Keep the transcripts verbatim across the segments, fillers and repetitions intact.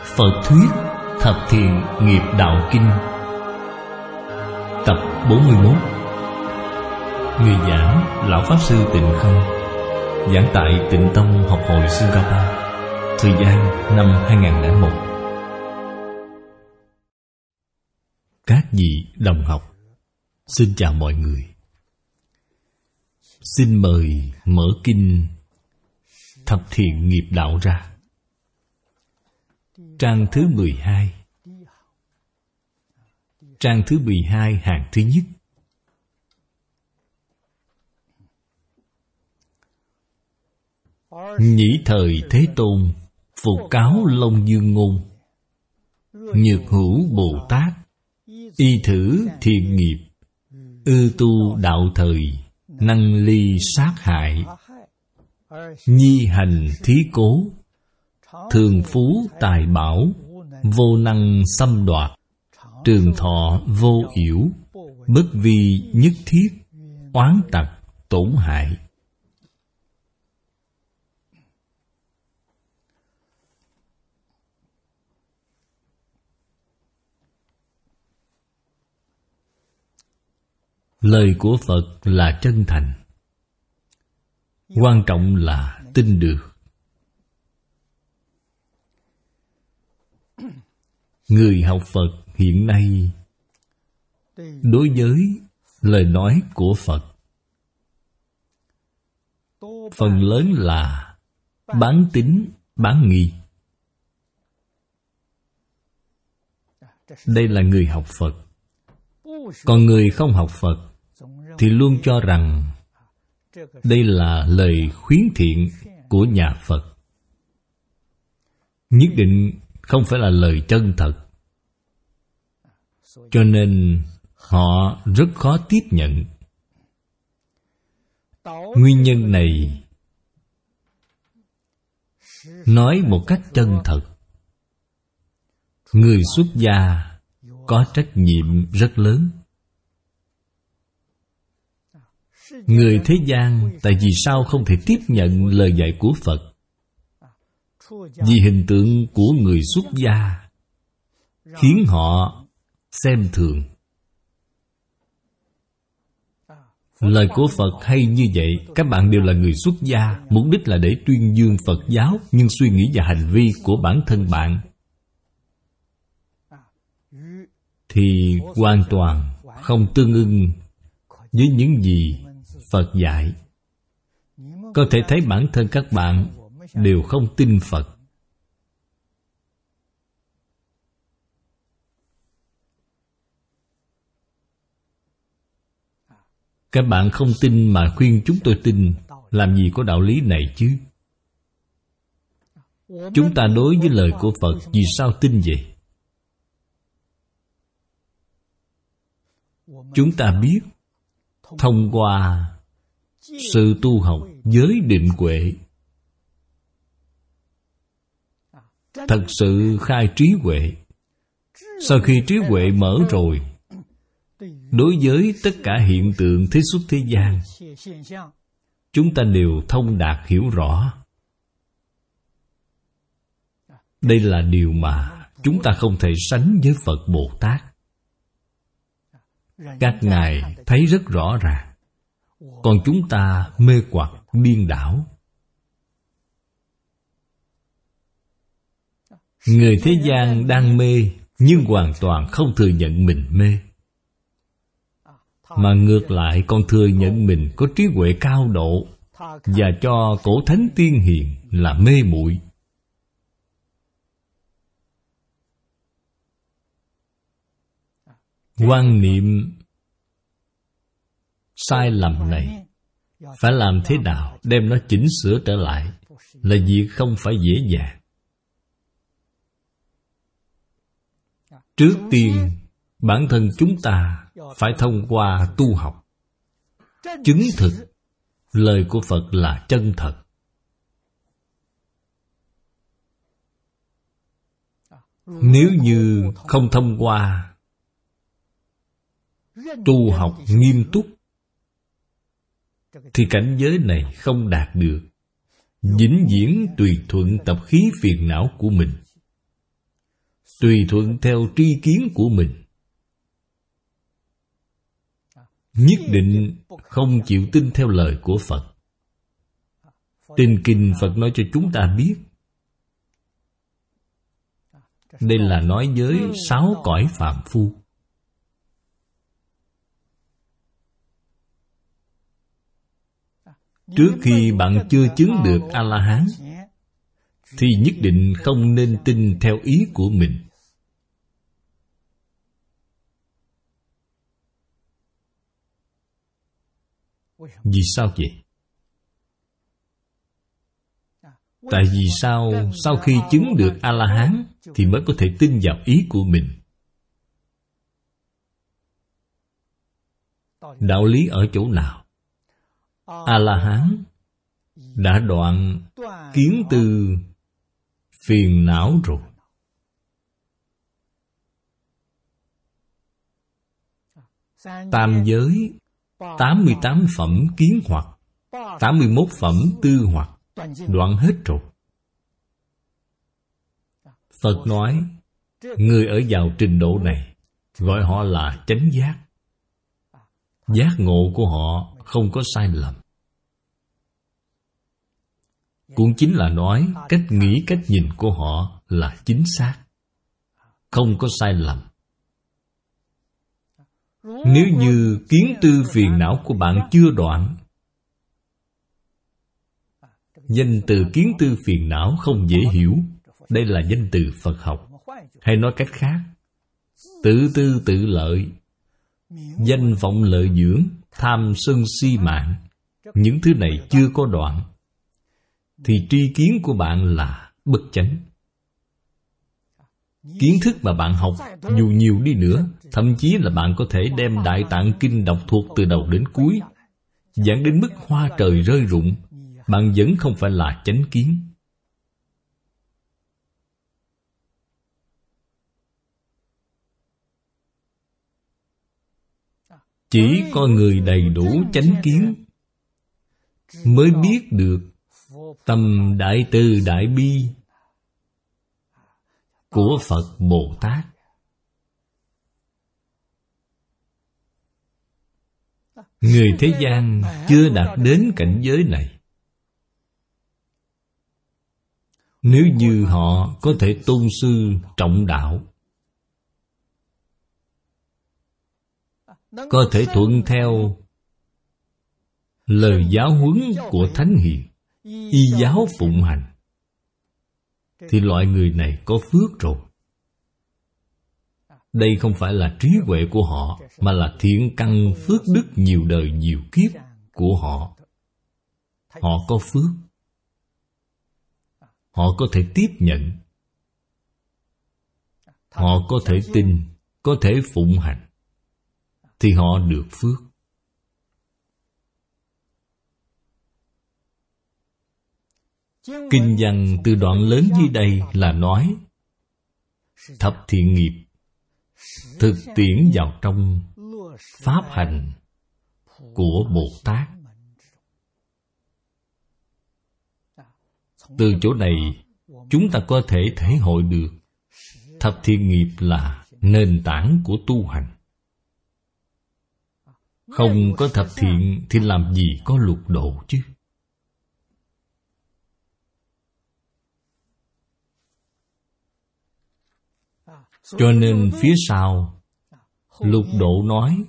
Phật thuyết Thập Thiện Nghiệp Đạo Kinh. Tập bốn mươi mốt. Người giảng Lão Pháp Sư Tịnh Không, giảng tại Tịnh Tông Học hội Singapore. Thời gian năm hai nghìn lẻ một. Các vị đồng học, xin chào mọi người. Xin mời mở kinh Thập Thiện Nghiệp Đạo ra. Trang thứ mười hai. Trang thứ mười hai, hàng thứ nhất. Nhĩ thời Thế Tôn phục cáo Long Dương ngôn: Nhược hữu Bồ Tát y thử thiện nghiệp, ư tu đạo thời năng ly sát hại, nhi hành thí cố, thường phú tài bảo, vô năng xâm đoạt, trường thọ vô yểu, bất vi nhất thiết, oán tặc tổn hại. Lời của Phật là chân thành, quan trọng là tin được. Người học Phật hiện nay đối với lời nói của Phật phần lớn là bán tín bán nghi. Đây là người học Phật. Còn người không học Phật thì luôn cho rằng đây là lời khuyến thiện của nhà Phật, nhất định không phải là lời chân thật. Cho nên họ rất khó tiếp nhận. Nguyên nhân này nói một cách chân thật, người xuất gia có trách nhiệm rất lớn. Người thế gian tại vì sao không thể tiếp nhận lời dạy của Phật? Vì hình tượng của người xuất gia khiến họ xem thường. Lời của Phật hay như vậy, các bạn đều là người xuất gia, mục đích là để tuyên dương Phật giáo, nhưng suy nghĩ và hành vi của bản thân bạn thì hoàn toàn không tương ưng với những gì Phật dạy. Có thể thấy bản thân các bạn đều không tin Phật. Các bạn không tin mà khuyên chúng tôi tin, làm gì có đạo lý này chứ? Chúng ta đối với lời của Phật vì sao tin vậy? Chúng ta biết thông qua sự tu học giới định huệ, thật sự khai trí huệ. Sau khi trí huệ mở rồi, đối với tất cả hiện tượng thế xuất thế gian, chúng ta đều thông đạt hiểu rõ. Đây là điều mà chúng ta không thể sánh với Phật Bồ Tát. Các ngài thấy rất rõ ràng, còn chúng ta mê hoặc điên đảo. Người thế gian đang mê nhưng hoàn toàn không thừa nhận mình mê, mà ngược lại còn thừa nhận mình có trí huệ cao độ, và cho cổ thánh tiên hiền là mê muội. Quan niệm sai lầm này phải làm thế nào đem nó chỉnh sửa trở lại là việc không phải dễ dàng. Trước tiên, bản thân chúng ta phải thông qua tu học chứng thực lời của Phật là chân thật. Nếu như không thông qua tu học nghiêm túc thì cảnh giới này không đạt được, vĩnh viễn tùy thuận tập khí phiền não của mình. tùy thuận theo tri kiến của mình. Nhất định không chịu tin theo lời của Phật. Trên kinh Phật nói cho chúng ta biết, đây là nói với sáu cõi phàm phu. Trước khi bạn chưa chứng được A-la-hán thì nhất định không nên tin theo ý của mình. Vì sao vậy? Tại vì sao sau khi chứng được A-la-hán thì mới có thể tin vào ý của mình? Đạo lý ở chỗ nào? A-la-hán đã đoạn kiến tư phiền não rồi. Tam giới tám mươi tám phẩm kiến hoặc, tám mươi mốt phẩm tư hoặc đoạn hết rồi. Phật nói người ở vào trình độ này gọi họ là chánh giác. Giác ngộ của họ không có sai lầm. Cũng chính là nói cách nghĩ, cách nhìn của họ là chính xác, không có sai lầm. Nếu như kiến tư phiền não của bạn chưa đoạn, danh từ kiến tư phiền não không dễ hiểu. Đây là danh từ Phật học. Hay nói cách khác, tự tư tự lợi, danh vọng lợi dưỡng, tham sân si mạng, những thứ này chưa có đoạn, thì tri kiến của bạn là bất chánh. Kiến thức mà bạn học dù nhiều đi nữa, thậm chí là bạn có thể đem Đại Tạng Kinh đọc thuộc từ đầu đến cuối, giảng đến mức hoa trời rơi rụng, bạn vẫn không phải là chánh kiến. Chỉ có người đầy đủ chánh kiến mới biết được tâm đại từ đại bi của Phật Bồ Tát. Người thế gian chưa đạt đến cảnh giới này. Nếu như họ có thể tôn sư trọng đạo, có thể thuận theo lời giáo huấn của Thánh Hiền, y giáo phụng hành, thì loại người này có phước rồi. Đây không phải là trí huệ của họ, mà là thiện căn phước đức nhiều đời nhiều kiếp của họ. Họ có phước, họ có thể tiếp nhận, họ có thể tin, có thể phụng hành, thì họ được phước. Kinh văn từ đoạn lớn dưới đây là nói thập thiện nghiệp thực tiễn vào trong pháp hành của Bồ Tát. Từ chỗ này chúng ta có thể thể hội được thập thiện nghiệp là nền tảng của tu hành. Không có thập thiện thì làm gì có lục độ chứ? Cho nên phía sau lục độ nói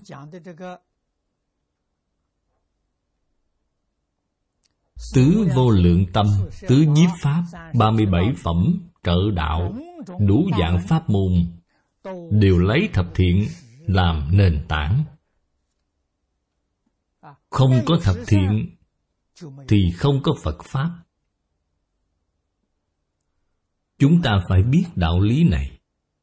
tứ vô lượng tâm, tứ nhiếp pháp, ba mươi bảy phẩm trợ đạo, đủ dạng pháp môn đều lấy thập thiện làm nền tảng. Không có thập thiện thì không có Phật Pháp. Chúng ta phải biết đạo lý này.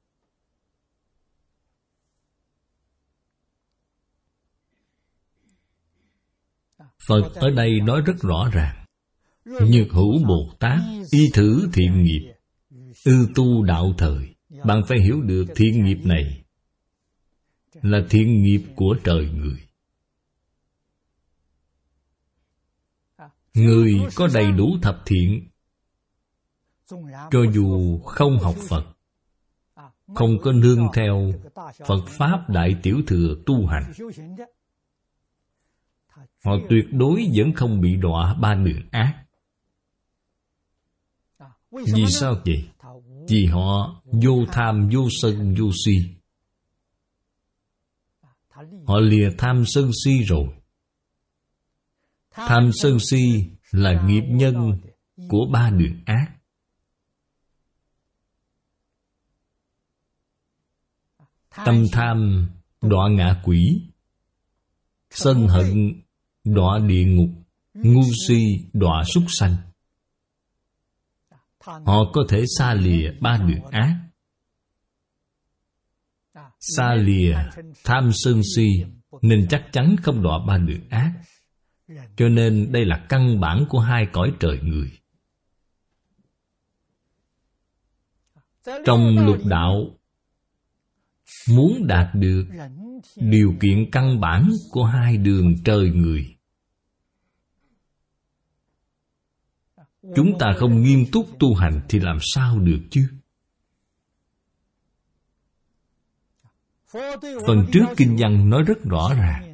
Phật ở đây nói rất rõ ràng, Nhược Hữu Bồ Tát y thử thiện nghiệp, ư tu đạo thời. Bạn phải hiểu được thiện nghiệp này là thiện nghiệp của trời người. Người có đầy đủ thập thiện, cho dù không học Phật, không có nương theo Phật Pháp Đại Tiểu Thừa tu hành, họ tuyệt đối vẫn không bị đọa ba đường ác. Vì sao vậy? Vì họ vô tham, vô sân, vô si. Họ lìa tham sân si rồi. Tham sân si là nghiệp nhân của ba đường ác. Tâm tham đọa ngạ quỷ, sân hận đọa địa ngục, ngu si đọa súc sanh. Họ có thể xa lìa ba đường ác, xa lìa tham sân si, nên chắc chắn không đọa ba đường ác. Cho nên đây là căn bản của hai cõi trời người. Trong lục đạo, muốn đạt được điều kiện căn bản của hai đường trời người, chúng ta không nghiêm túc tu hành thì làm sao được chứ? Phần trước kinh văn nói rất rõ ràng.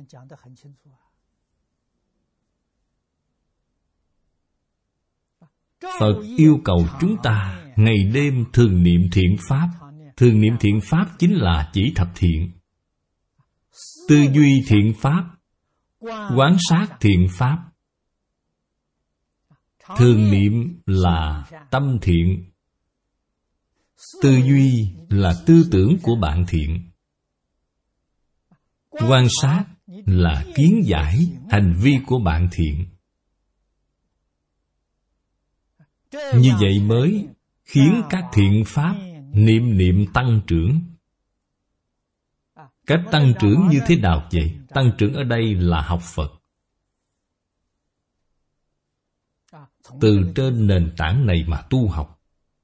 Phật yêu cầu chúng ta ngày đêm thường niệm thiện pháp. Thường niệm thiện pháp chính là chỉ thập thiện. Tư duy thiện pháp, quán sát thiện pháp. Thường niệm là tâm thiện, tư duy là tư tưởng của bạn thiện, quan sát là kiến giải hành vi của bạn thiện. Như vậy mới khiến các thiện pháp niệm niệm tăng trưởng. Cách tăng trưởng như thế nào vậy? Tăng trưởng ở đây là học Phật. Từ trên nền tảng này mà tu học.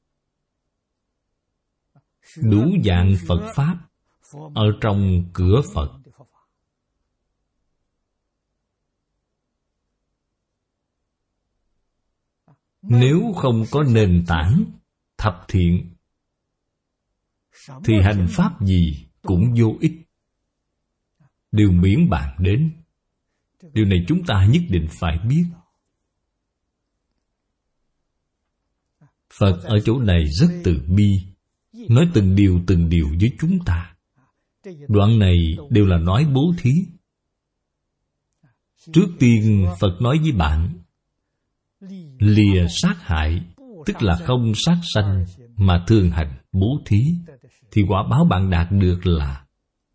Đủ dạng Phật Pháp ở trong cửa Phật. Nếu không có nền tảng thập thiện thì hành pháp gì cũng vô ích, đều miễn bàn đến. Điều này chúng ta nhất định phải biết. Phật ở chỗ này rất từ bi, nói từng điều từng điều với chúng ta. Đoạn này đều là nói bố thí. Trước tiên Phật nói với bạn, lìa sát hại, tức là không sát sanh, mà thường hành bố thí, thì quả báo bạn đạt được là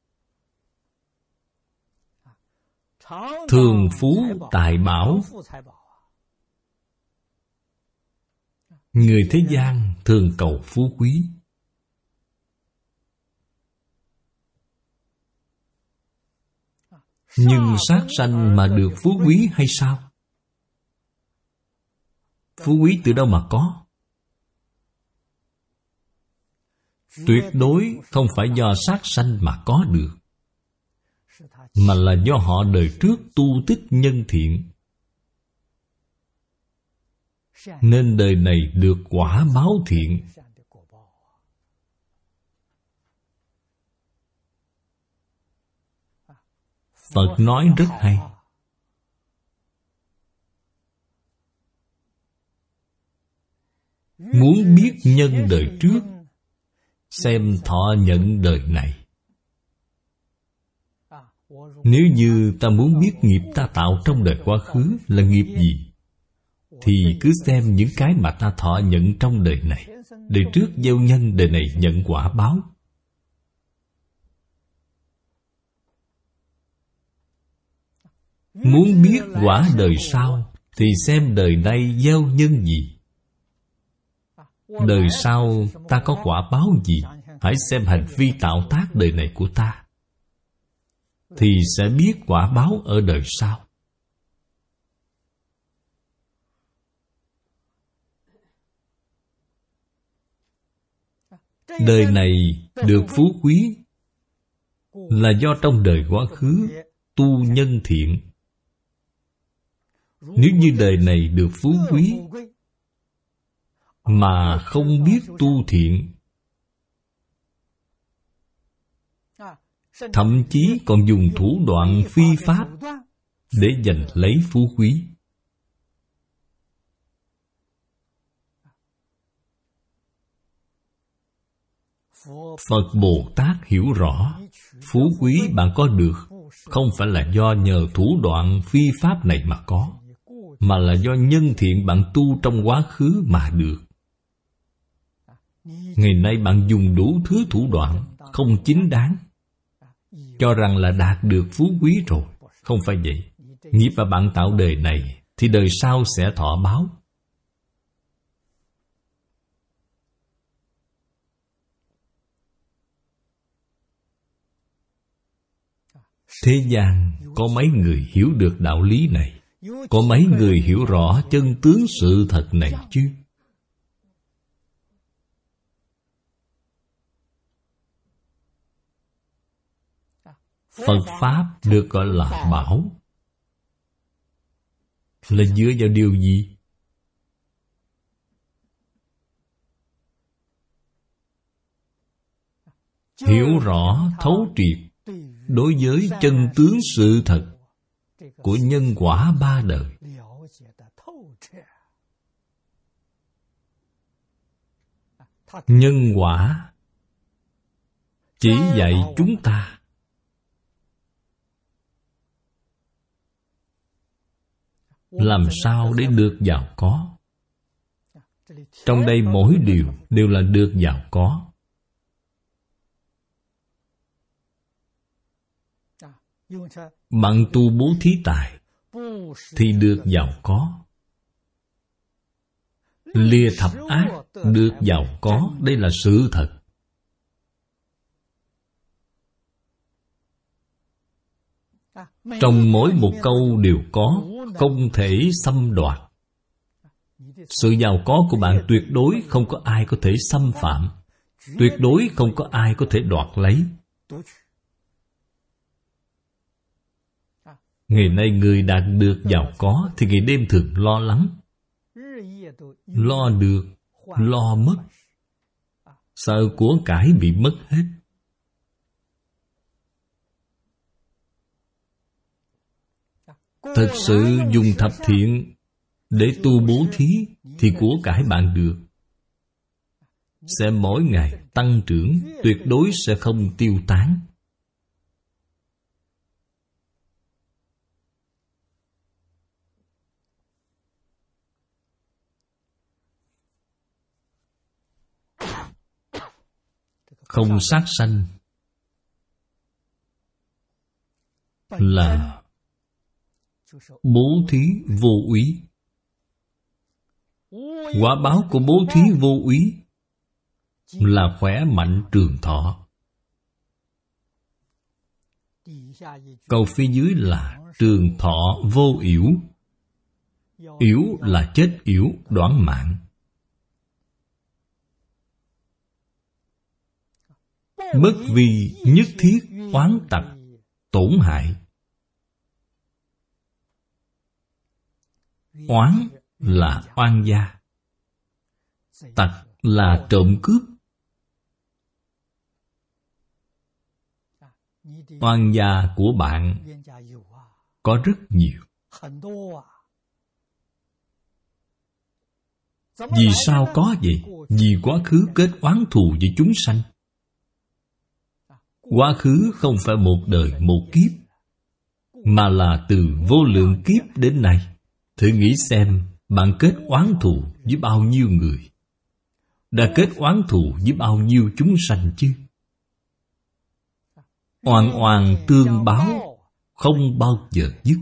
thường phú tài bảo. Người thế gian thường cầu phú quý, nhưng sát sanh mà được phú quý hay sao? Phú quý từ đâu mà có? Tuyệt đối không phải do sát sanh mà có được, mà là do họ đời trước tu tích nhân thiện, nên đời này được quả báo thiện. Phật nói rất hay. Muốn biết nhân đời trước, xem thọ nhận đời này. Nếu như ta muốn biết nghiệp ta tạo trong đời quá khứ là nghiệp gì, thì cứ xem những cái mà ta thọ nhận trong đời này. Đời trước gieo nhân, đời này nhận quả báo. Muốn biết quả đời sau, thì xem đời nay gieo nhân gì. Đời sau ta có quả báo gì? Hãy xem hành vi tạo tác đời này của ta, thì sẽ biết quả báo ở đời sau. Đời này được phú quý là do trong đời quá khứ tu nhân thiện. Nếu như đời này được phú quý mà không biết tu thiện, thậm chí còn dùng thủ đoạn phi pháp để giành lấy phú quý. Phật Bồ Tát hiểu rõ, phú quý bạn có được không phải là do nhờ thủ đoạn phi pháp này mà có, mà là do nhân thiện bạn tu trong quá khứ mà được. Ngày nay bạn dùng đủ thứ thủ đoạn không chính đáng, cho rằng là đạt được phú quý rồi. Không phải vậy. Nghiệp mà bạn tạo đời này thì đời sau sẽ thọ báo. Thế gian có mấy người hiểu được đạo lý này? Có mấy người hiểu rõ chân tướng sự thật này chứ? Phật Pháp được gọi là bảo, là dựa vào điều gì? Hiểu rõ thấu triệt đối với chân tướng sự thật của nhân quả ba đời. Nhân quả chỉ dạy chúng ta làm sao để được giàu có. Trong đây mỗi điều đều là được giàu có. Bạn tu bố thí tài thì được giàu có. Lìa thập ác được giàu có. Đây là sự thật. Trong mỗi một câu đều có, không thể xâm đoạt. Sự giàu có của bạn tuyệt đối không có ai có thể xâm phạm, tuyệt đối không có ai có thể đoạt lấy. Ngày nay người đạt được giàu có thì ngày đêm thường lo lắng, lo được, lo mất, sợ của cải bị mất hết. Thật sự dùng thập thiện để tu bố thí thì của cải bạn được sẽ mỗi ngày tăng trưởng, tuyệt đối sẽ không tiêu tán. Không sát sanh là bố thí vô úy. Quả báo của bố thí vô úy là khỏe mạnh trường thọ. Câu phía dưới là trường thọ vô yểu. Yểu là chết yểu, đoản mạng. Bất vì nhất thiết oán tặc tổn hại. Oán là oan gia, tặc là trộm cướp. Oan gia của bạn có rất nhiều. Vì sao có vậy? Vì quá khứ kết oán thù với chúng sanh. Quá khứ không phải một đời một kiếp, mà là từ vô lượng kiếp đến nay. Thử nghĩ xem, bạn kết oán thù với bao nhiêu người, đã kết oán thù với bao nhiêu chúng sanh chứ? Oan oan tương báo, không bao giờ dứt.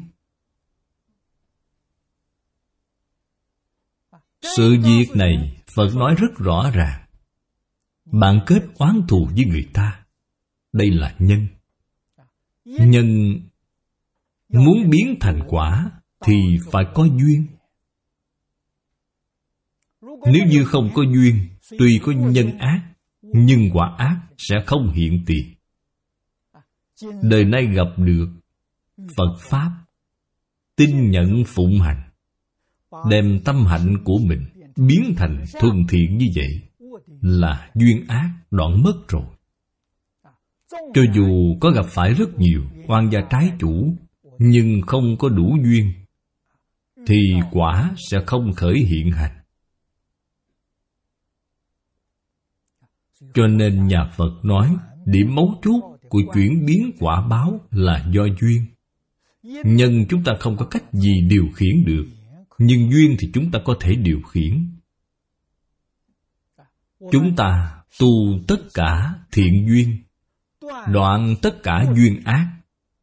Sự việc này Phật nói rất rõ ràng. Bạn kết oán thù với người ta, đây là nhân. Nhân muốn biến thành quả thì phải có duyên. Nếu như không có duyên, tuy có nhân ác, nhưng quả ác sẽ không hiện tiền. Đời nay gặp được Phật Pháp, tin nhận phụng hành, đem tâm hạnh của mình biến thành thuần thiện như vậy, là duyên ác đoạn mất rồi. Cho dù có gặp phải rất nhiều oan gia trái chủ, nhưng không có đủ duyên, thì quả sẽ không khởi hiện hành. Cho nên nhà Phật nói, điểm mấu chốt của chuyển biến quả báo là do duyên. Nhân chúng ta không có cách gì điều khiển được, nhưng duyên thì chúng ta có thể điều khiển. Chúng ta tu tất cả thiện duyên, đoạn tất cả duyên ác,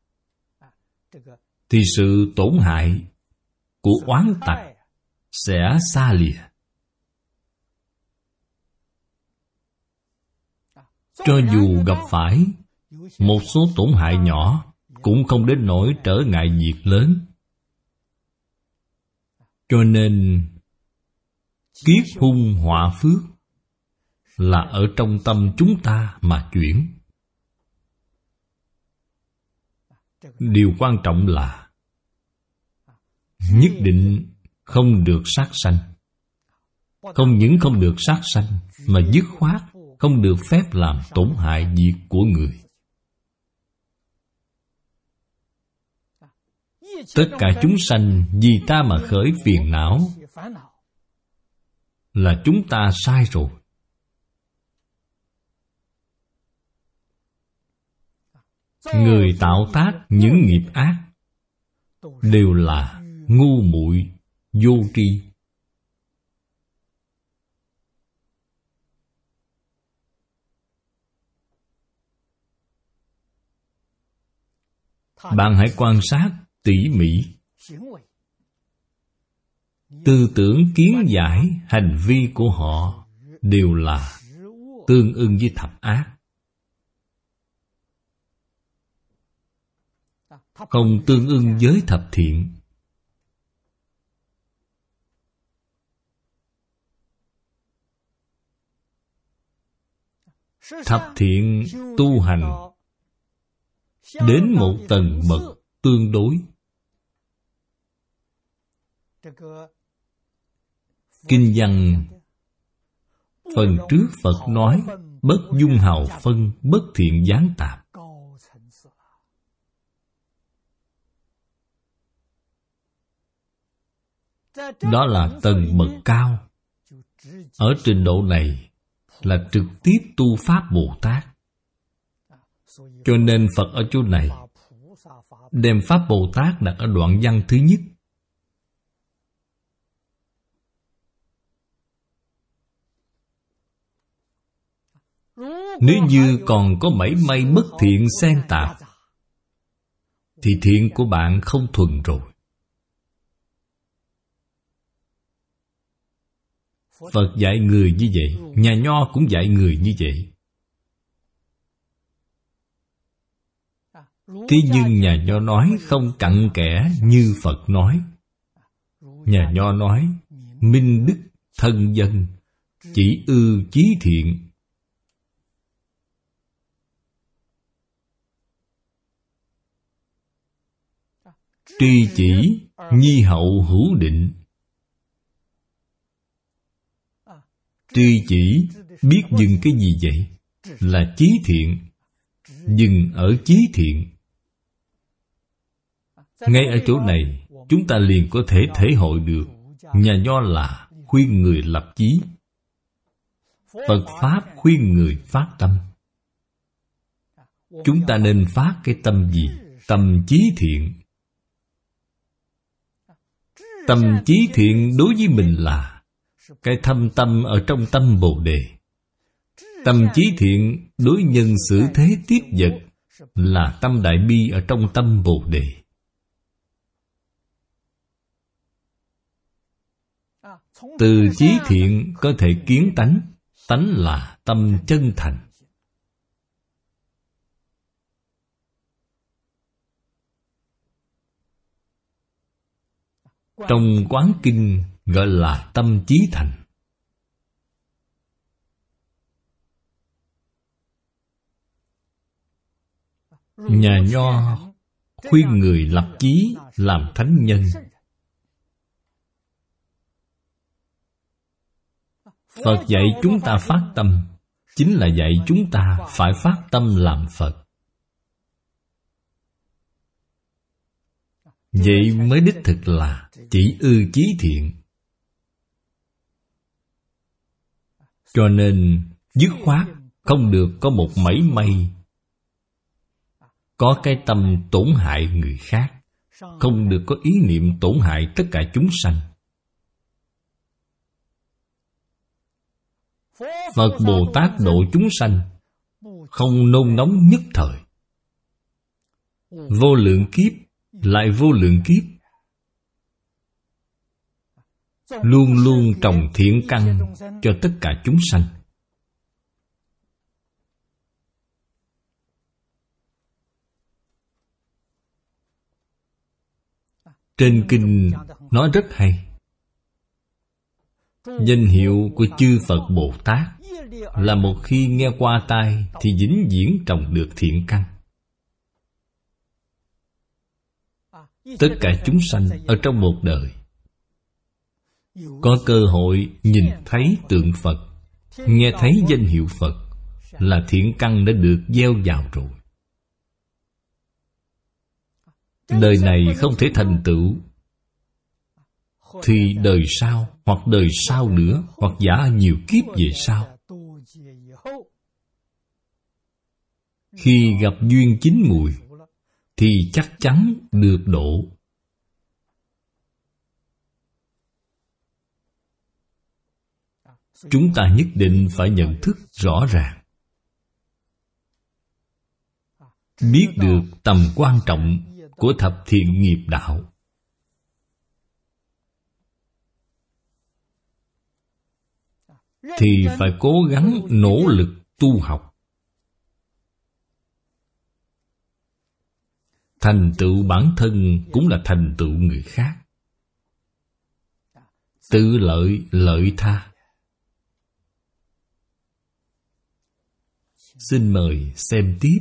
thì sự tổn hại của oán tặc sẽ xa lìa. Cho dù gặp phải một số tổn hại nhỏ, cũng không đến nỗi trở ngại việc lớn. Cho nên kiết hung họa phước là ở trong tâm chúng ta mà chuyển. Điều quan trọng là nhất định không được sát sanh. Không những không được sát sanh, mà dứt khoát không được phép làm tổn hại việc của người. Tất cả chúng sanh vì ta mà khởi phiền não, là chúng ta sai rồi. Người tạo tác những nghiệp ác đều là ngu muội, vô tri. Bạn hãy quan sát tỉ mỉ. Tư tưởng, kiến giải, hành vi của họ đều là tương ưng với thập ác, không tương ưng với thập thiện. Thập thiện tu hành đến một tầng bậc tương đối. Kinh văn phần trước Phật nói, bất dung hào phân, bất thiện gián tạp. Đó là tầng bậc cao. Ở trình độ này là trực tiếp tu Pháp Bồ Tát. Cho nên Phật ở chỗ này đem Pháp Bồ Tát đặt ở đoạn văn thứ nhất. Nếu như còn có mảy may bất thiện xen tạp, thì thiện của bạn không thuần rồi. Phật dạy người như vậy, nhà Nho cũng dạy người như vậy. Thế nhưng nhà Nho nói không cặn kẽ như Phật nói. Nhà Nho nói minh đức thân dân, chỉ ư chí thiện. Tri chỉ nhi hậu hữu định. Tri chỉ biết dừng cái gì vậy? Là chí thiện. Dừng ở chí thiện. Ngay ở chỗ này, chúng ta liền có thể thể hội được nhà Nho là khuyên người lập chí, Phật Pháp khuyên người phát tâm. Chúng ta nên phát cái tâm gì? Tâm chí thiện. Tâm chí thiện đối với mình là cái thâm tâm ở trong tâm Bồ Đề. Tâm chí thiện đối nhân xử thế tiếp vật là tâm đại bi ở trong tâm Bồ Đề. Từ chí thiện có thể kiến tánh. Tánh là tâm chân thành. Trong Quán Kinh gọi là tâm chí thành. Nhà Nho khuyên người lập chí làm thánh nhân. Phật dạy chúng ta phát tâm, chính là dạy chúng ta phải phát tâm làm Phật. Vậy mới đích thực là chỉ ư chí thiện. Cho nên dứt khoát không được có một mảy may có cái tâm tổn hại người khác, không được có ý niệm tổn hại tất cả chúng sanh. Phật Bồ Tát độ chúng sanh không nôn nóng nhất thời, vô lượng kiếp lại vô lượng kiếp, luôn luôn trồng thiện căn cho tất cả chúng sanh. Trên kinh nói rất hay. Danh hiệu của chư Phật Bồ Tát là một khi nghe qua tai thì vĩnh viễn trồng được thiện căn. Tất cả chúng sanh ở trong một đời có cơ hội nhìn thấy tượng Phật, nghe thấy danh hiệu Phật là thiện căn đã được gieo vào rồi. Đời này không thể thành tựu thì đời sau, hoặc đời sau nữa, hoặc giả nhiều kiếp về sau, khi gặp duyên chín mùi thì chắc chắn được độ. Chúng ta nhất định phải nhận thức rõ ràng, biết được tầm quan trọng của thập thiện nghiệp đạo. Thì phải cố gắng nỗ lực tu học, thành tựu bản thân cũng là thành tựu người khác, tự lợi lợi tha. Xin mời xem tiếp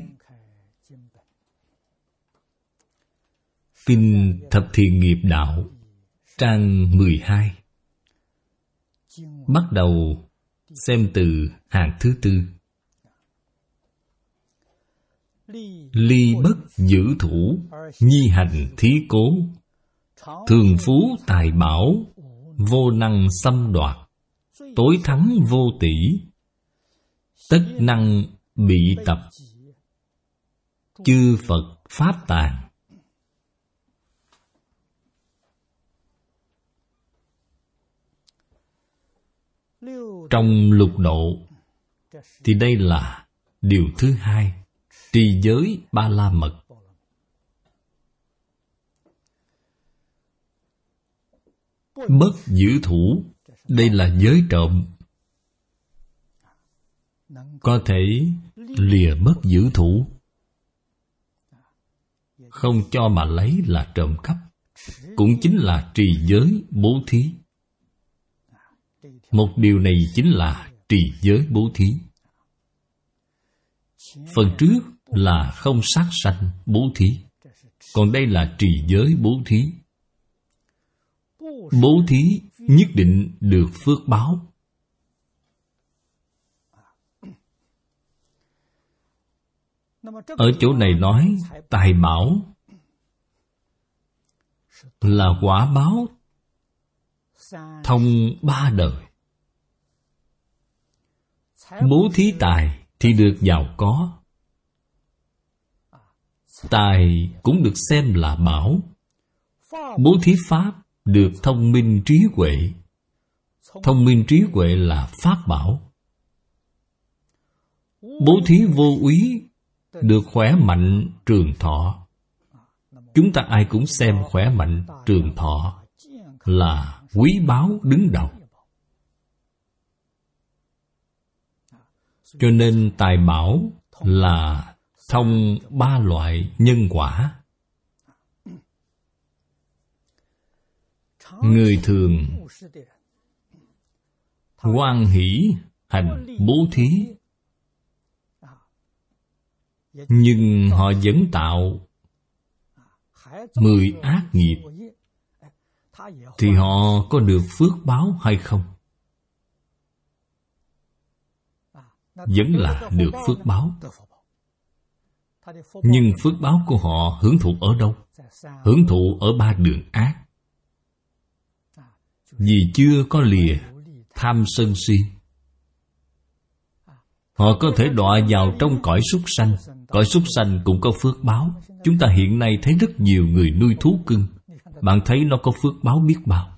Kinh Thập Thiện Nghiệp Đạo, trang mười hai. Bắt đầu xem từ hàng thứ tư. Ly bất giữ thủ, nhi hành thí cố, thường phú tài bảo, vô năng xâm đoạt, tối thắng vô tỷ, tất năng bị tập, chư Phật pháp tàng. Trong lục độ thì đây là điều thứ hai, trì giới ba la mật. Bất giữ thủ, đây là giới trộm. Có thể lìa bất giữ thủ, không cho mà lấy là trộm cắp, cũng chính là trì giới bố thí. Một điều này chính là trì giới bố thí. Phần trước là không sát sanh bố thí, còn đây là trì giới bố thí. Bố thí nhất định được phước báo. Ở chỗ này nói tài bảo là quả báo thông ba đời. Bố thí tài thì được giàu có. Tài cũng được xem là bảo. Bố thí pháp được thông minh trí huệ. Thông minh trí huệ là pháp bảo. Bố thí vô úy được khỏe mạnh trường thọ. Chúng ta ai cũng xem khỏe mạnh trường thọ là quý báu đứng đầu. Cho nên tài bảo là thông ba loại nhân quả. Người thường hoan hỷ hành bố thí, nhưng họ vẫn tạo mười ác nghiệp, thì họ có được phước báo hay không? Vẫn là được phước báo. Nhưng phước báo của họ hưởng thụ ở đâu? Hưởng thụ ở ba đường ác. Vì chưa có lìa tham sân si, họ có thể đọa vào trong cõi súc sanh. Cõi súc sanh cũng có phước báo. Chúng ta hiện nay thấy rất nhiều người nuôi thú cưng. Bạn thấy nó có phước báo biết bao.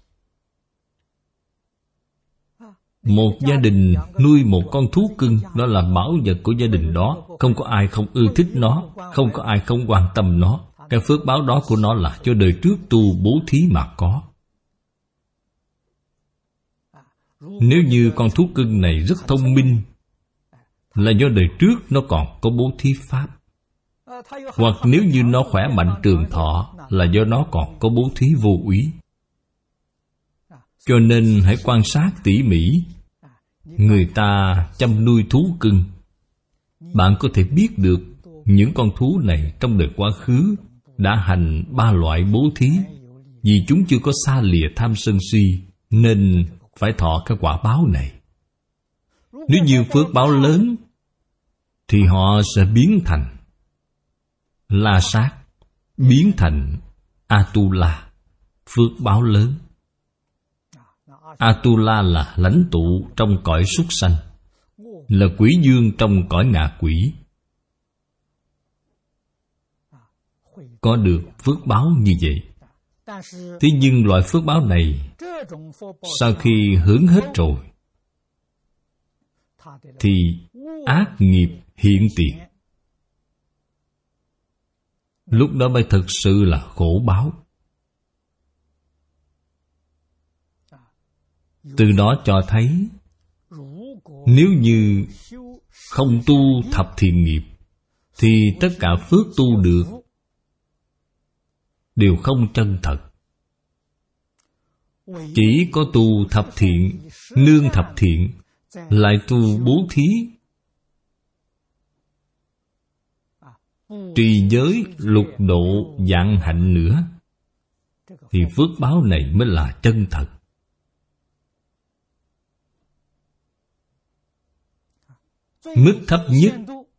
Một gia đình nuôi một con thú cưng, đó là bảo vật của gia đình đó. Không có ai không ưa thích nó, không có ai không quan tâm nó. Cái phước báo đó của nó là cho đời trước tu bố thí mà có. Nếu như con thú cưng này rất thông minh, là do đời trước nó còn có bố thí pháp. Hoặc nếu như nó khỏe mạnh trường thọ, là do nó còn có bố thí vô úy. Cho nên hãy quan sát tỉ mỉ. Người ta chăm nuôi thú cưng, bạn có thể biết được những con thú này trong đời quá khứ đã hành ba loại bố thí. Vì chúng chưa có xa lìa tham sân si, nên phải thọ cái quả báo này. Nếu như phước báo lớn, thì họ sẽ biến thành La Sát, biến thành Atula, phước báo lớn. Atula là lãnh tụ trong cõi súc sanh, là quỷ vương trong cõi ngạ quỷ. Có được phước báo như vậy. Thế nhưng loại phước báo này, sau khi hưởng hết rồi, thì ác nghiệp hiện tiền. Lúc đó mới thực sự là khổ báo. Từ đó cho thấy, nếu như không tu thập thiện nghiệp, thì tất cả phước tu được đều không chân thật. Chỉ có tu thập thiện, nương thập thiện, lại tu bố thí, trì giới, lục độ, vạn hạnh nữa, thì phước báo này mới là chân thật. Mức thấp nhất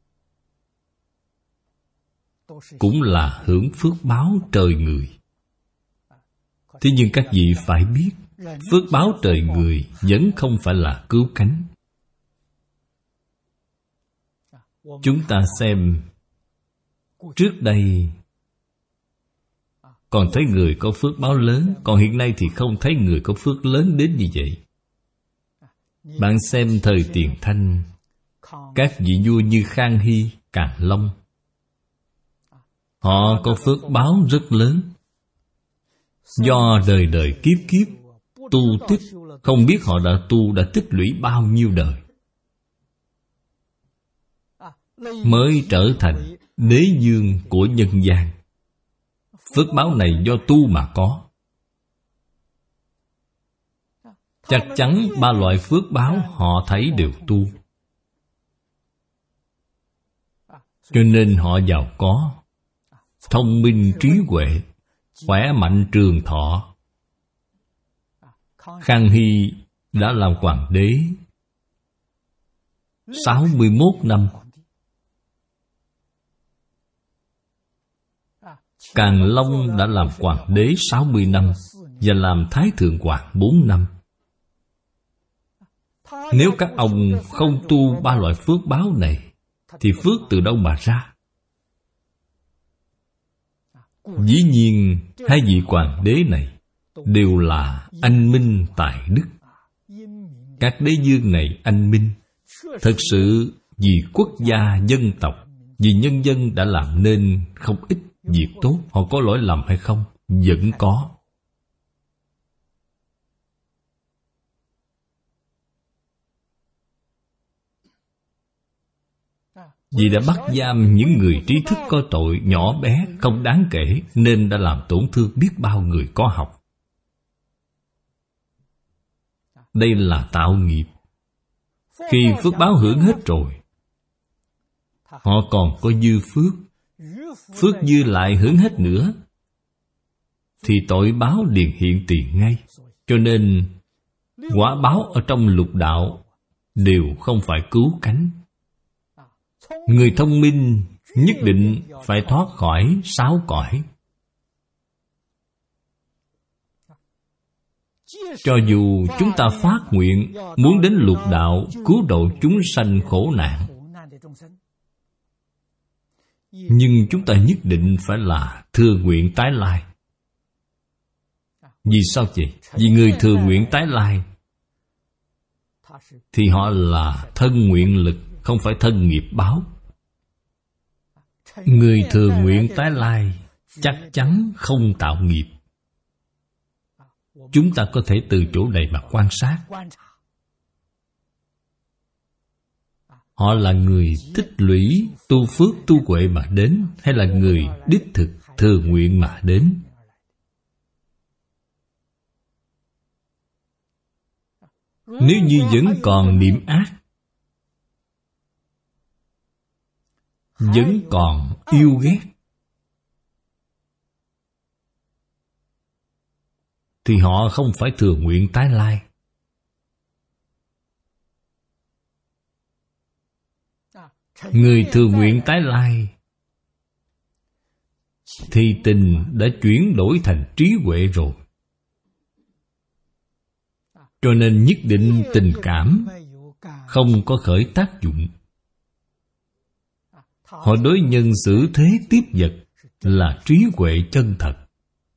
cũng là hưởng phước báo trời người. Thế nhưng các vị phải biết, phước báo trời người vẫn không phải là cứu cánh. Chúng ta xem, trước đây còn thấy người có phước báo lớn, còn hiện nay thì không thấy người có phước lớn đến như vậy. Bạn xem thời Tiền Thanh, các vị vua như Khang Hy, Càn Long, họ có phước báo rất lớn. Do đời đời kiếp kiếp tu tích, không biết họ đã tu, đã tích lũy bao nhiêu đời, mới trở thành đế vương của nhân gian. Phước báo này do tu mà có. Chắc chắn ba loại phước báo họ thấy đều tu, cho nên họ giàu có, thông minh trí huệ, khỏe mạnh trường thọ. Khang Hy đã làm hoàng đế sáu mươi mốt năm, Càn Long đã làm hoàng đế sáu mươi năm và làm thái thượng hoàng bốn năm. Nếu các ông không tu ba loại phước báo này, thì phước từ đâu mà ra? Dĩ nhiên hai vị hoàng đế này đều là anh minh tài đức. Các đế vương này anh minh, thật sự vì quốc gia dân tộc, vì nhân dân đã làm nên không ít việc tốt. Họ có lỗi lầm hay không? Vẫn có. Vì đã bắt giam những người trí thức có tội nhỏ bé, không đáng kể, nên đã làm tổn thương biết bao người có học. Đây là tạo nghiệp. Khi phước báo hưởng hết rồi, họ còn có dư phước. Phước dư lại hưởng hết nữa, thì tội báo liền hiện tiền ngay. Cho nên quả báo ở trong lục đạo đều không phải cứu cánh. Người thông minh nhất định phải thoát khỏi sáu cõi. Cho dù chúng ta phát nguyện muốn đến lục đạo cứu độ chúng sanh khổ nạn, nhưng chúng ta nhất định phải là thừa nguyện tái lai. Vì sao vậy? Vì người thừa nguyện tái lai thì họ là thân nguyện lực, không phải thân nghiệp báo. Người thừa nguyện tái lai chắc chắn không tạo nghiệp. Chúng ta có thể từ chỗ này mà quan sát. Họ là người tích lũy, tu phước, tu huệ mà đến, hay là người đích thực thừa nguyện mà đến? Nếu như vẫn còn niệm ác, vẫn còn yêu ghét, thì họ không phải thừa nguyện tái lai. Người thừa nguyện tái lai thì tình đã chuyển đổi thành trí huệ rồi. Cho nên nhất định tình cảm không có khởi tác dụng. Họ đối nhân xử thế tiếp vật là trí huệ chân thật.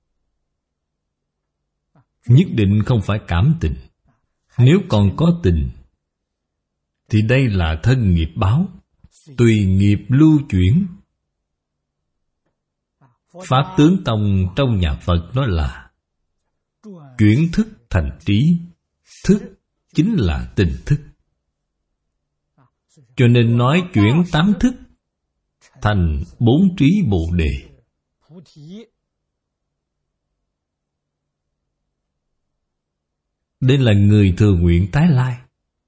Nhất định không phải cảm tình. Nếu còn có tình thì đây là thân nghiệp báo, tùy nghiệp lưu chuyển. Pháp Tướng Tông trong nhà Phật nói là chuyển thức thành trí. Thức chính là tình thức. Cho nên nói chuyển tám thức thành bốn trí Bồ Đề. Đây là người thừa nguyện tái lai.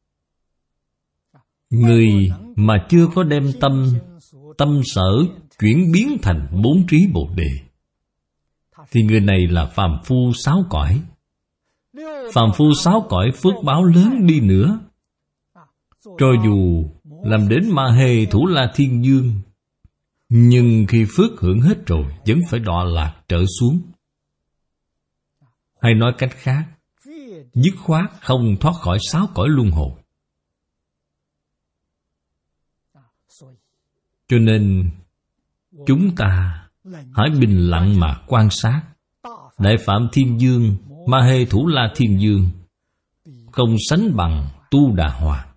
Người mà chưa có đem tâm Tâm sở chuyển biến thành bốn trí Bồ Đề thì người này là phàm phu sáu cõi. Phàm phu sáu cõi phước báo lớn đi nữa, cho dù làm đến Ma Hê Thủ La Thiên Dương, nhưng khi phước hưởng hết rồi vẫn phải đọa lạc trở xuống. Hay nói cách khác, dứt khoát không thoát khỏi sáu cõi luân hồi. Cho nên chúng ta hãy bình lặng mà quan sát. Đại Phạm Thiên Dương, Ma Hê Thủ La Thiên Dương không sánh bằng Tu Đà Hoàng.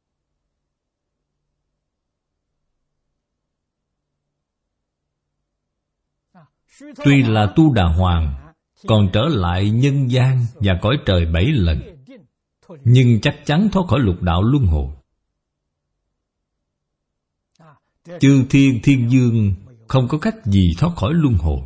Tuy là Tu Đà Hoàng còn trở lại nhân gian và cõi trời bảy lần, nhưng chắc chắn thoát khỏi lục đạo luân hồi. Chư Thiên Thiên Dương không có cách gì thoát khỏi luân hồi.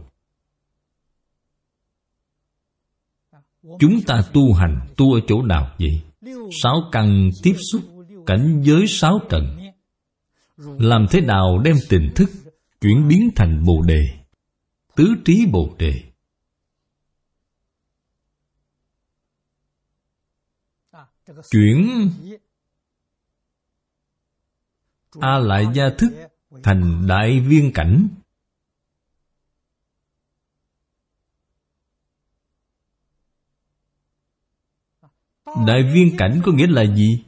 Chúng ta tu hành, tu ở chỗ nào vậy? Sáu căn tiếp xúc, cảnh giới sáu trần. Làm thế nào đem tình thức chuyển biến thành Bồ Đề, tứ trí Bồ Đề? Chuyển A Lại Gia thức thành đại viên cảnh. Đại viên cảnh có nghĩa là gì?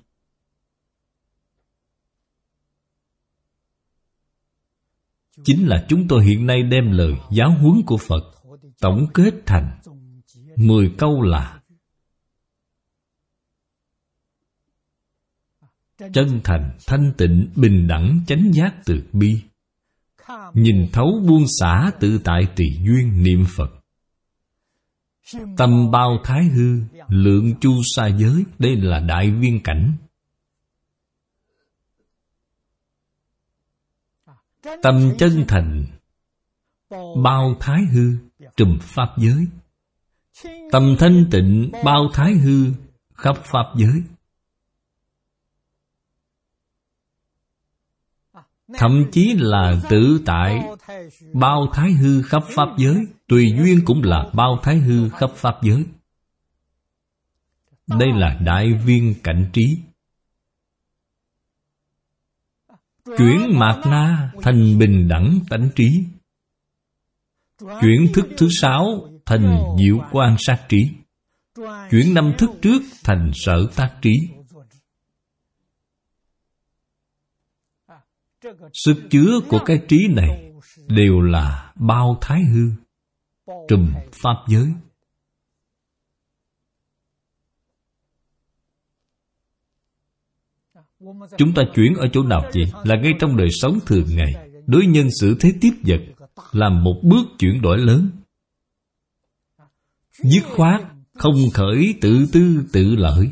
Chính là chúng tôi hiện nay đem lời giáo huấn của Phật tổng kết thành mười câu là: chân thành, thanh tịnh, bình đẳng, chánh giác, từ bi, nhìn thấu buông xả, tự tại, tùy duyên, niệm Phật, tâm bao thái hư, lượng chu sa giới. Đây là đại viên cảnh. Tâm chân thành, bao thái hư, trùm pháp giới. Tâm thanh tịnh, bao thái hư, khắp pháp giới. Thậm chí là tự tại, bao thái hư khắp pháp giới. Tùy duyên cũng là bao thái hư khắp pháp giới. Đây là đại viên cảnh trí. Chuyển mạt na thành bình đẳng tánh trí. Chuyển thức thứ sáu thành diệu quan sát trí. Chuyển năm thức trước thành sở tác trí. Sức chứa của cái trí này đều là bao thái hư, trùm pháp giới. Chúng ta chuyển ở chỗ nào vậy? Là ngay trong đời sống thường ngày, đối nhân xử thế tiếp vật, làm một bước chuyển đổi lớn. Dứt khoát, không khởi tự tư tự lợi.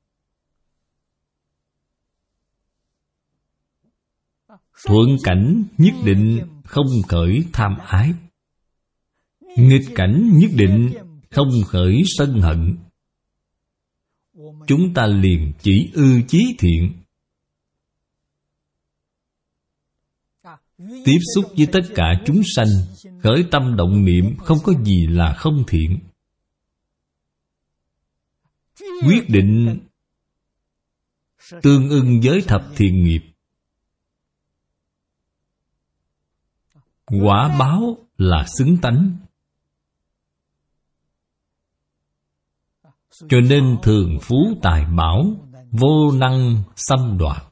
Thuận cảnh nhất định không khởi tham ái. Nghịch cảnh nhất định không khởi sân hận. Chúng ta liền chỉ ư chí thiện. Tiếp xúc với tất cả chúng sanh, khởi tâm động niệm không có gì là không thiện. Quyết định tương ưng với thập thiện nghiệp. Quả báo là xứng tánh. Cho nên thường phú tài bảo, vô năng xâm đoạt.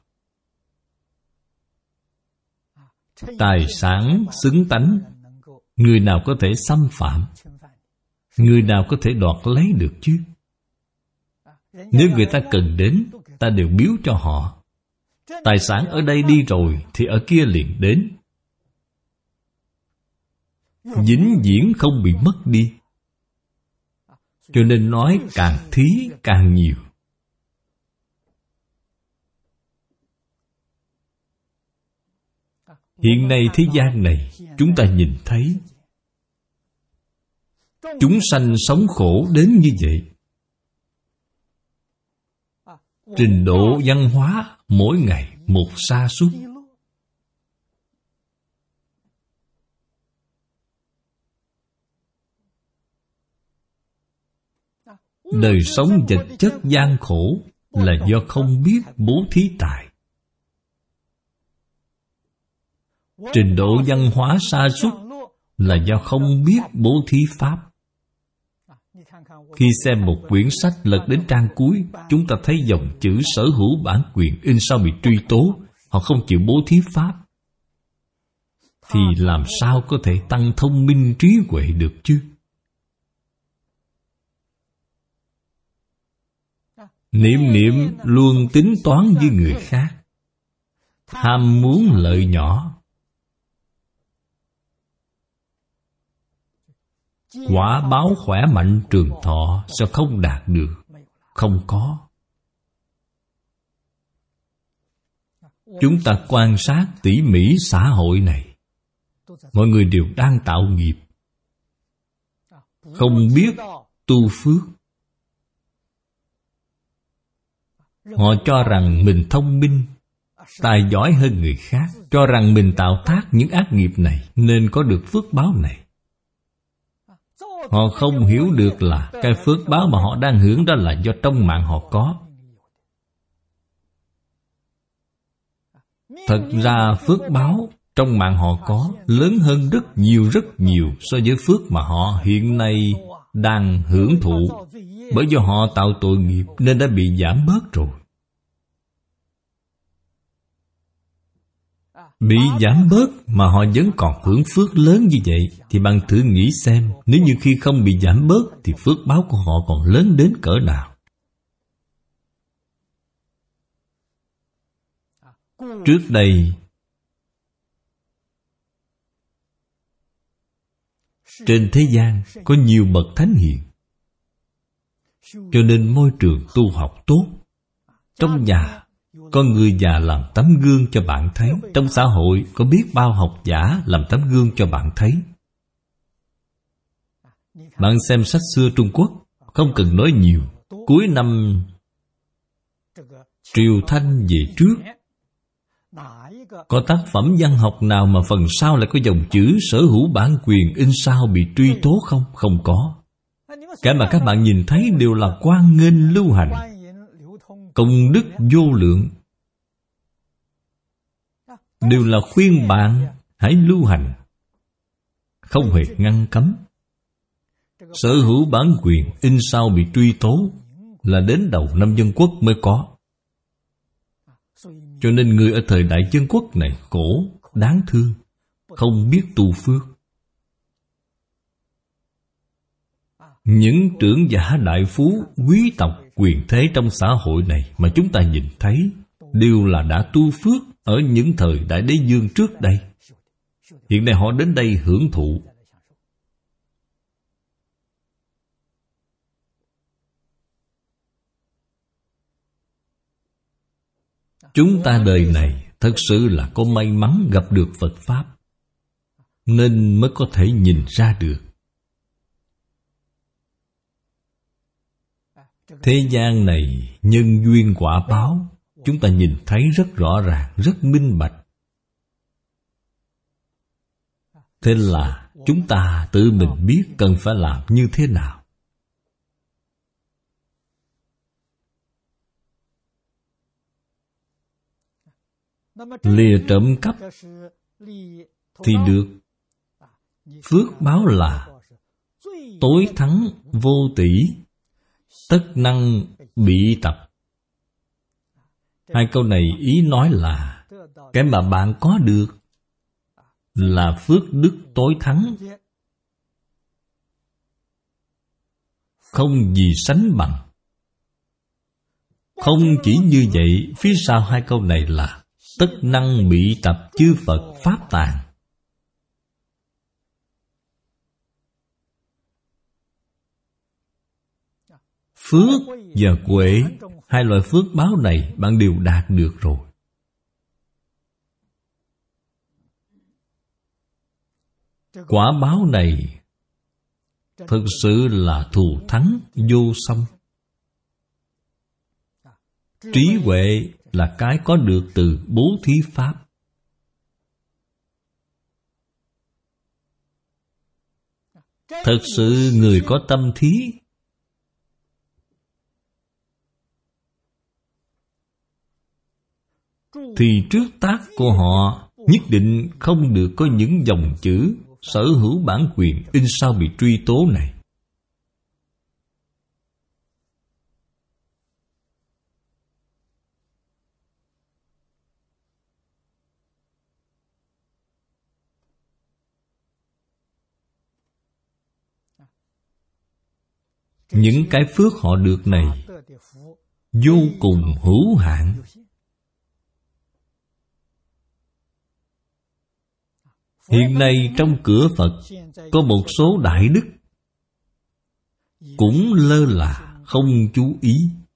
Tài sản xứng tánh, người nào có thể xâm phạm? Người nào có thể đoạt lấy được chứ? Nếu người ta cần đến, ta đều biếu cho họ. Tài sản ở đây đi rồi thì ở kia liền đến, vĩnh viễn không bị mất đi. Cho nên nói càng thí càng nhiều. Hiện nay thế gian này, chúng ta nhìn thấy chúng sanh sống khổ đến như vậy. Trình độ văn hóa mỗi ngày một sa sút. Đời sống vật chất gian khổ là do không biết bố thí tài. Trình độ văn hóa sa sút là do không biết bố thí pháp. Khi xem một quyển sách lật đến trang cuối, chúng ta thấy dòng chữ sở hữu bản quyền in sao bị truy tố, họ không chịu bố thí pháp, thì làm sao có thể tăng thông minh trí huệ được chứ? Niệm niệm luôn tính toán với người khác, ham muốn lợi nhỏ. Quả báo khỏe mạnh trường thọ sao không đạt được? Không có. Chúng ta quan sát tỉ mỉ xã hội này, mọi người đều đang tạo nghiệp, không biết tu phước. Họ cho rằng mình thông minh, tài giỏi hơn người khác, cho rằng mình tạo tác những ác nghiệp này nên có được phước báo này. Họ không hiểu được là cái phước báo mà họ đang hưởng đó là do trong mạng họ có. Thật ra phước báo trong mạng họ có lớn hơn rất nhiều rất nhiều so với phước mà họ hiện nay đang hưởng thụ. Bởi do họ tạo tội nghiệp nên đã bị giảm bớt rồi. Bị giảm bớt mà họ vẫn còn hưởng phước lớn như vậy, thì bạn thử nghĩ xem, nếu như khi không bị giảm bớt thì phước báo của họ còn lớn đến cỡ nào. Trước đây, trên thế gian có nhiều bậc thánh hiền, cho nên môi trường tu học tốt. Trong nhà có người già làm tấm gương cho bạn thấy. Trong xã hội có biết bao học giả làm tấm gương cho bạn thấy. Bạn xem sách xưa Trung Quốc, không cần nói nhiều. Cuối năm Triều Thanh về trước, có tác phẩm văn học nào mà phần sau lại có dòng chữ sở hữu bản quyền in sao bị truy tố không? Không có. Cái mà các bạn nhìn thấy đều là hoan nghênh lưu hành, công đức vô lượng. đều là khuyên bạn hãy lưu hành, không hề ngăn cấm. Sở hữu bản quyền in sao bị truy tố là đến đầu năm Dân Quốc mới có. Cho nên người ở thời đại Dân Quốc này khổ, đáng thương, không biết tu phước. Những trưởng giả đại phú, quý tộc, quyền thế trong xã hội này mà chúng ta nhìn thấy đều là đã tu phước ở những thời đại đế vương trước đây. Hiện nay họ đến đây hưởng thụ. Chúng ta đời này thật sự là có may mắn gặp được Phật Pháp, nên mới có thể nhìn ra được. Thế gian này nhân duyên quả báo, chúng ta nhìn thấy rất rõ ràng, rất minh bạch. Thế là chúng ta tự mình biết cần phải làm như thế nào. Lìa trộm cắp thì được. Phước báo là tối thắng vô tỷ, tất năng bị tập. Hai câu này ý nói là cái mà bạn có được là phước đức tối thắng, không gì sánh bằng. Không chỉ như vậy, phía sau hai câu này là tất năng bị tập chư Phật Pháp tạng. Phước và huệ, hai loại phước báo này bạn đều đạt được rồi. Quả báo này thực sự là thù thắng vô song. Trí huệ là cái có được từ bố thí pháp. Thật sự người có tâm thí, thì trước tác của họ nhất định không được có những dòng chữ sở hữu bản quyền in sao bị truy tố này. Những cái phước họ được này vô cùng hữu hạn. Hiện nay trong cửa Phật có một số đại đức cũng lơ là, không chú ý,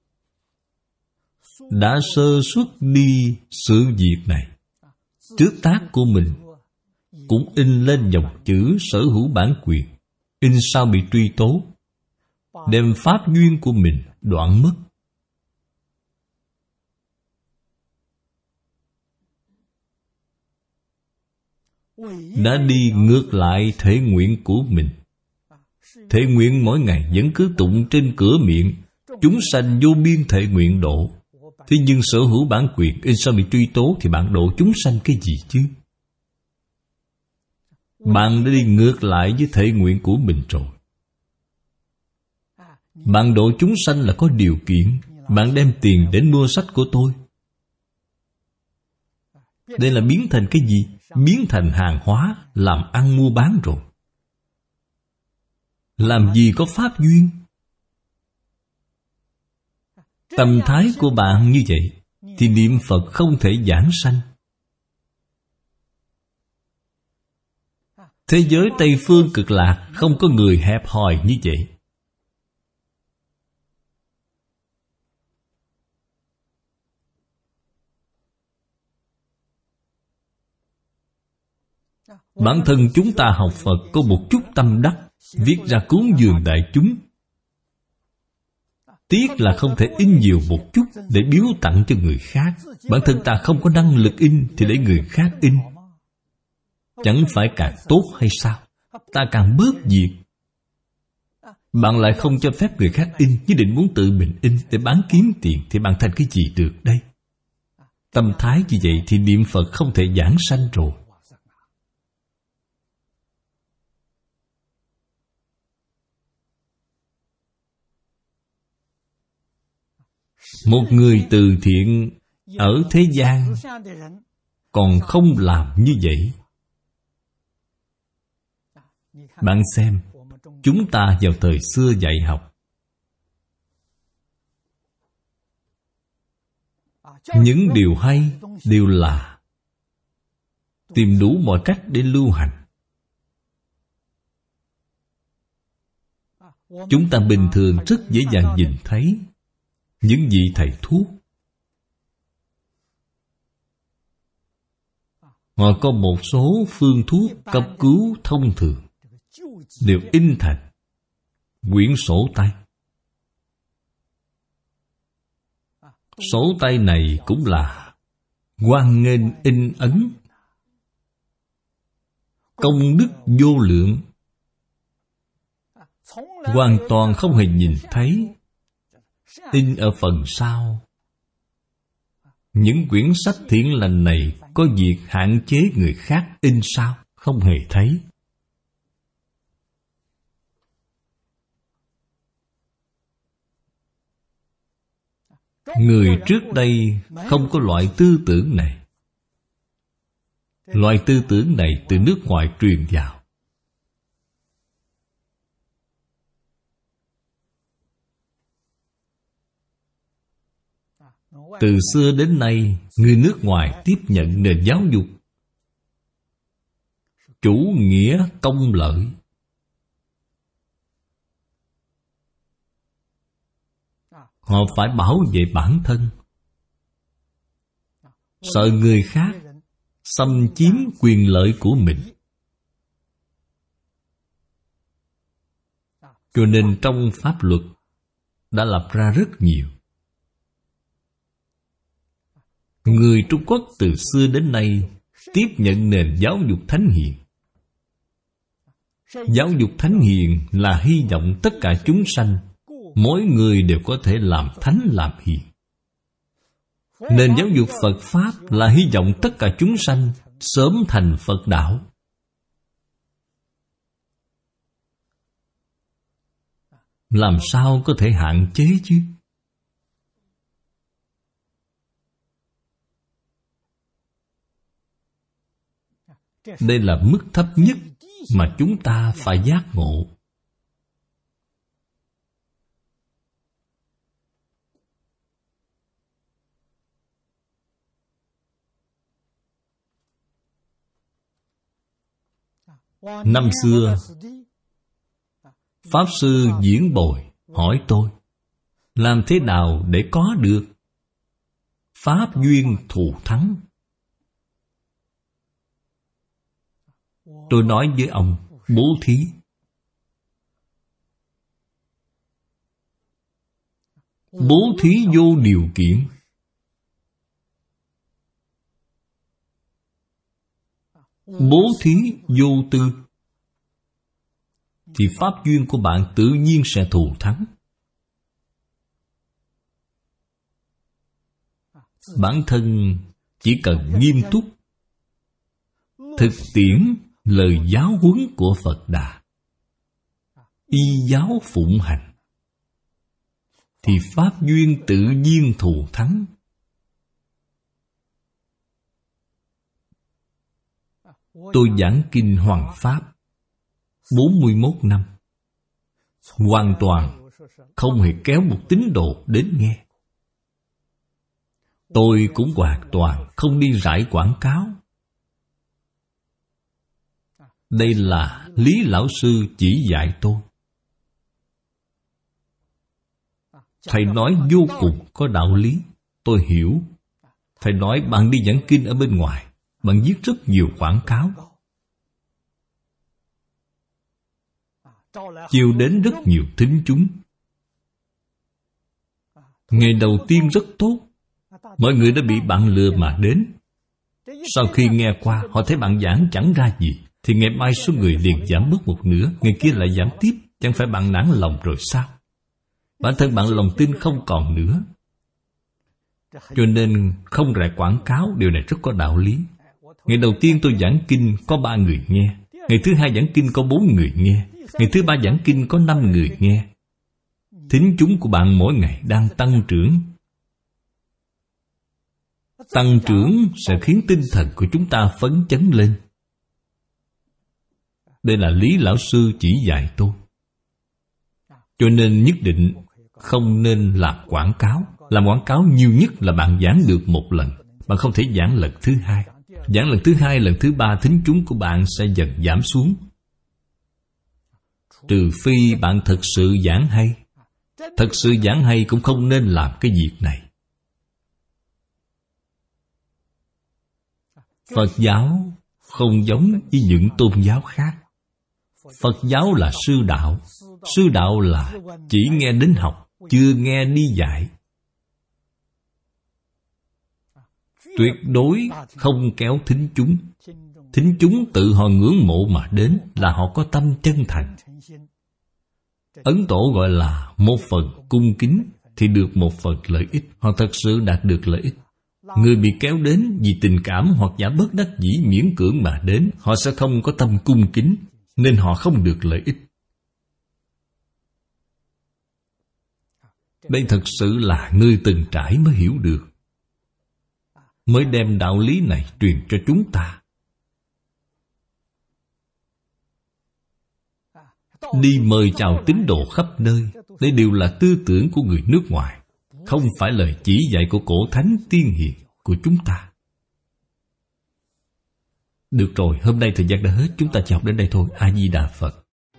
đã sơ suất đi sự việc này. Trước tác của mình cũng in lên dòng chữ sở hữu bản quyền, in sao bị truy tố, đem pháp duyên của mình đoạn mất. Đã đi ngược lại thể nguyện của mình. Thể nguyện mỗi ngày vẫn cứ tụng trên cửa miệng, chúng sanh vô biên thể nguyện độ. Thế nhưng sở hữu bản quyền in sao bị truy tố, thì bạn độ chúng sanh cái gì chứ? Bạn đã đi ngược lại với thể nguyện của mình rồi. Bạn độ chúng sanh là có điều kiện. Bạn đem tiền đến mua sách của tôi. Đây là biến thành cái gì? Biến thành hàng hóa, làm ăn mua bán rồi. Làm gì có pháp duyên? Tâm thái của bạn như vậy thì niệm Phật không thể giảng sanh. Thế giới Tây Phương Cực Lạc không có người hẹp hòi như vậy. Bản thân chúng ta học Phật có một chút tâm đắc, viết ra cúng dường đại chúng. Tiếc là không thể in nhiều một chút để biếu tặng cho người khác. Bản thân ta không có năng lực in thì để người khác in. Chẳng phải càng tốt hay sao? Ta càng bớt việc. Bạn lại không cho phép người khác in, nhất định muốn tự mình in để bán kiếm tiền, thì bạn thành cái gì được đây? Tâm thái như vậy thì niệm Phật không thể giảng sanh rồi. Một người từ thiện ở thế gian còn không làm như vậy. Bạn xem, chúng ta vào thời xưa dạy học, những điều hay đều là tìm đủ mọi cách để lưu hành. Chúng ta bình thường rất dễ dàng nhìn thấy những vị thầy thuốc, họ có một số phương thuốc cấp cứu thông thường đều in thành quyển sổ tay. Sổ tay này cũng là hoan nghênh in ấn, công đức vô lượng, hoàn toàn không hề nhìn thấy in ở phần sau. Những quyển sách thiện lành này có việc hạn chế người khác in sao? Không hề thấy. Người trước đây không có loại tư tưởng này. Loại tư tưởng này từ nước ngoài truyền vào. Từ xưa đến nay, người nước ngoài tiếp nhận nền giáo dục chủ nghĩa công lợi. Họ phải bảo vệ bản thân, sợ người khác xâm chiếm quyền lợi của mình. Cho nên trong pháp luật đã lập ra rất nhiều. Người Trung Quốc từ xưa đến nay tiếp nhận nền giáo dục thánh hiền. Giáo dục thánh hiền là hy vọng tất cả chúng sanh, mỗi người đều có thể làm thánh làm hiền. Nền giáo dục Phật Pháp là hy vọng tất cả chúng sanh sớm thành Phật đạo. Làm sao có thể hạn chế chứ? Đây là mức thấp nhất mà chúng ta phải giác ngộ. Năm xưa, Pháp Sư Diễn Bồi hỏi tôi, làm thế nào để có được pháp duyên thù thắng? Tôi nói với ông, bố thí. Bố thí vô điều kiện. Bố thí vô tư, thì pháp duyên của bạn tự nhiên sẽ thù thắng. Bản thân chỉ cần nghiêm túc thực tiễn lời giáo huấn của Phật Đà, y giáo phụng hành, thì pháp duyên tự nhiên thù thắng. Tôi giảng kinh Hoằng Pháp bốn mươi mốt năm, hoàn toàn không hề kéo một tín đồ đến nghe. Tôi cũng hoàn toàn không đi rải quảng cáo. Đây là Lý Lão Sư chỉ dạy tôi. Thầy nói vô cùng có đạo lý, tôi hiểu. Thầy nói bạn đi giảng kinh ở bên ngoài, bạn viết rất nhiều quảng cáo, chiêu đến rất nhiều thính chúng. Ngày đầu tiên rất tốt, mọi người đã bị bạn lừa mà đến. Sau khi nghe qua, họ thấy bạn giảng chẳng ra gì, thì ngày mai số người liền giảm mất một nửa, ngày kia lại giảm tiếp. Chẳng phải bạn nản lòng rồi sao? Bản thân bạn lòng tin không còn nữa. Cho nên không rải quảng cáo, điều này rất có đạo lý. Ngày đầu tiên tôi giảng kinh có ba người nghe, ngày thứ hai giảng kinh có bốn người nghe, ngày thứ ba giảng kinh có năm người nghe. Thính chúng của bạn mỗi ngày đang tăng trưởng. Tăng trưởng sẽ khiến tinh thần của chúng ta phấn chấn lên. Đây là lý lão sư chỉ dạy tôi. Cho nên nhất định không nên làm quảng cáo. Làm quảng cáo nhiều nhất là bạn giảng được một lần, bạn không thể giảng lần thứ hai. Giảng lần thứ hai, lần thứ ba, thính chúng của bạn sẽ dần giảm xuống. Trừ phi bạn thật sự giảng hay. Thật sự giảng hay cũng không nên làm cái việc này. Phật giáo không giống với những tôn giáo khác. Phật giáo là sư đạo. Sư đạo là chỉ nghe đến học, chưa nghe đi dạy. Tuyệt đối không kéo thính chúng. Thính chúng tự họ ngưỡng mộ mà đến, là họ có tâm chân thành. Ấn Tổ gọi là một phần cung kính thì được một phần lợi ích. Họ thật sự đạt được lợi ích. Người bị kéo đến vì tình cảm hoặc giả bất đắc dĩ miễn cưỡng mà đến, họ sẽ không có tâm cung kính, nên họ không được lợi ích. Đây thật sự là người từng trải mới hiểu được, mới đem đạo lý này truyền cho chúng ta. Đi mời chào tín đồ khắp nơi, đây đều là tư tưởng của người nước ngoài, không phải lời chỉ dạy của cổ thánh tiên hiền của chúng ta. Được rồi, hôm nay thời gian đã hết, chúng ta chỉ học đến đây thôi. A Di Đà Phật.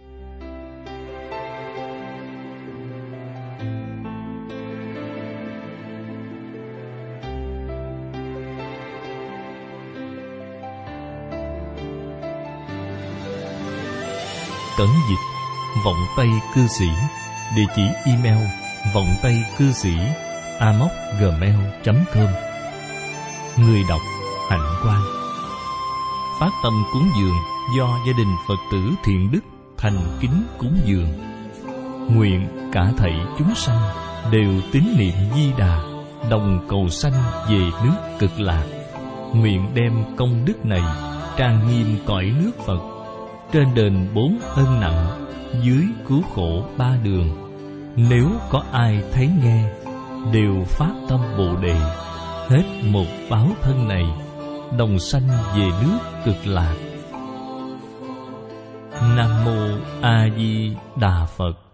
Cẩn dịch Vọng Tây Cư Sĩ. Địa chỉ email vọng tây cư sĩ a m o c gmail chấm com. Người đọc Hạnh Quang. Phát tâm cúng dường do gia đình Phật tử Thiện Đức thành kính cúng dường. Nguyện cả thảy chúng sanh đều tín niệm Di Đà, đồng cầu sanh về nước Cực Lạc. Nguyện đem công đức này trang nghiêm cõi nước Phật, trên đền bốn ân nặng, dưới cứu khổ ba đường. Nếu có ai thấy nghe, đều phát tâm Bồ Đề, hết một báo thân này, đồng sanh về nước Cực Lạc. Nam Mô A Di Đà Phật.